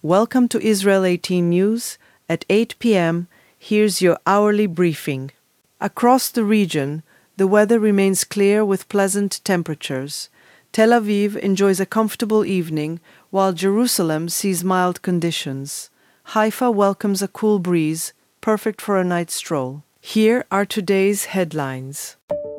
Welcome to Israel 18 News. At 8 p.m., here's your hourly briefing. Across the region, the weather remains clear with pleasant temperatures. Tel Aviv enjoys a comfortable evening, while Jerusalem sees mild conditions. Haifa welcomes a cool breeze, perfect for a night stroll. Here are today's headlines.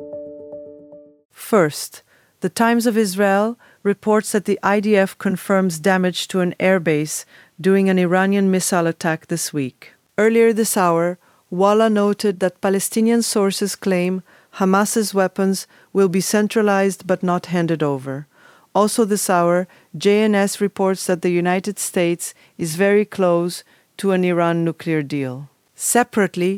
First, the Times of Israel reports that the IDF confirms damage to an airbase during an Iranian missile attack this week. Earlier this hour, Walla noted that Palestinian sources claim Hamas's weapons will be centralized but not handed over. Also this hour, JNS reports that the United States is very close to an Iran nuclear deal. Separately,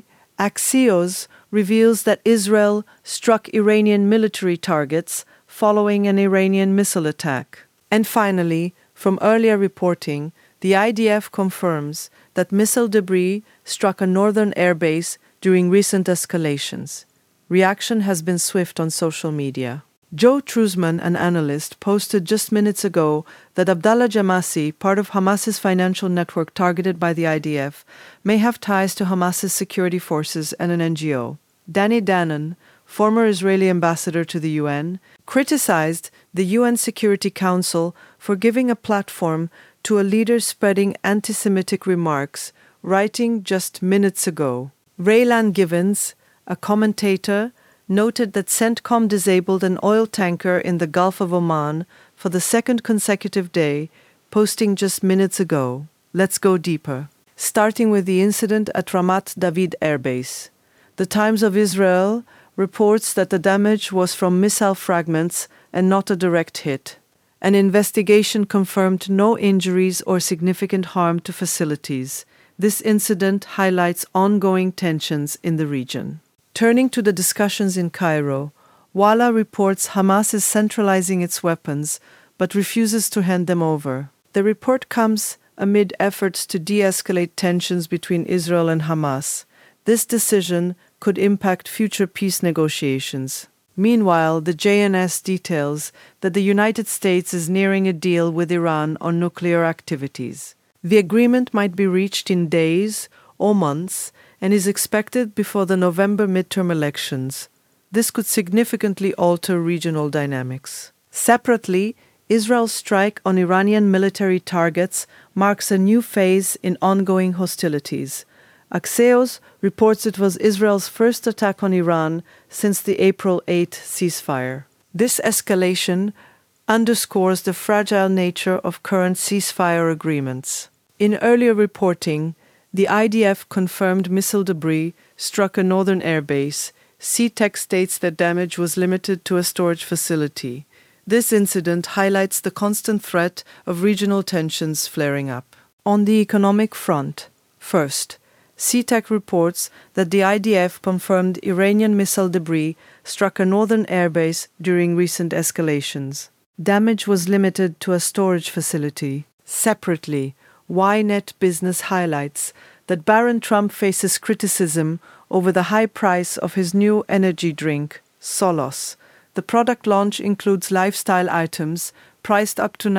Axios reveals that Israel struck Iranian military targets following an Iranian missile attack. And finally, from earlier reporting, the IDF confirms that missile debris struck a northern airbase during recent escalations. Reaction has been swift on social media. Joe Truzman, an analyst, posted just minutes ago that Abdallah Jamasi, part of Hamas's financial network targeted by the IDF, may have ties to Hamas's security forces and an NGO. Danny Danon, former Israeli ambassador to the UN, criticized the UN Security Council for giving a platform to a leader spreading anti-Semitic remarks, writing just minutes ago. Raylan Givens, a commentator, noted that CENTCOM disabled an oil tanker in the Gulf of Oman for the second consecutive day, posting just minutes ago. Let's go deeper. Starting with the incident at Ramat David Air Base. The Times of Israel reports that the damage was from missile fragments and not a direct hit. An investigation confirmed no injuries or significant harm to facilities. This incident highlights ongoing tensions in the region. Turning to the discussions in Cairo, Walla reports Hamas is centralizing its weapons, but refuses to hand them over. The report comes amid efforts to de-escalate tensions between Israel and Hamas. This decision could impact future peace negotiations. Meanwhile, the JNS details that the United States is nearing a deal with Iran on nuclear activities. The agreement might be reached in days or months and is expected before the November midterm elections. This could significantly alter regional dynamics. Separately, Israel's strike on Iranian military targets marks a new phase in ongoing hostilities. Axios reports it was Israel's first attack on Iran since the April 8 ceasefire. This escalation underscores the fragile nature of current ceasefire agreements. In earlier reporting, the IDF confirmed missile debris struck a northern airbase. CTEC states that damage was limited to a storage facility. This incident highlights the constant threat of regional tensions flaring up. On the economic front, first, CTEC reports that the IDF confirmed Iranian missile debris struck a northern airbase during recent escalations. Damage was limited to a storage facility. Separately, Ynet Business highlights that Baron Trump faces criticism over the high price of his new energy drink, Solos. The product launch includes lifestyle items priced up to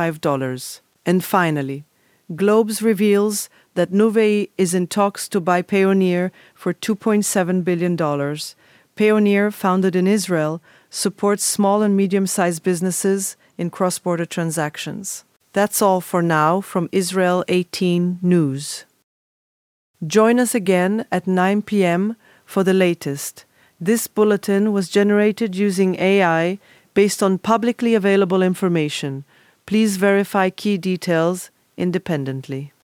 $95. And finally, Globes reveals that Nuvei is in talks to buy Payoneer for $2.7 billion. Payoneer, founded in Israel, supports small and medium-sized businesses in cross-border transactions. That's all for now from Israel 18 News. Join us again at 9 p.m. for the latest. This bulletin was generated using AI based on publicly available information. Please verify key details independently.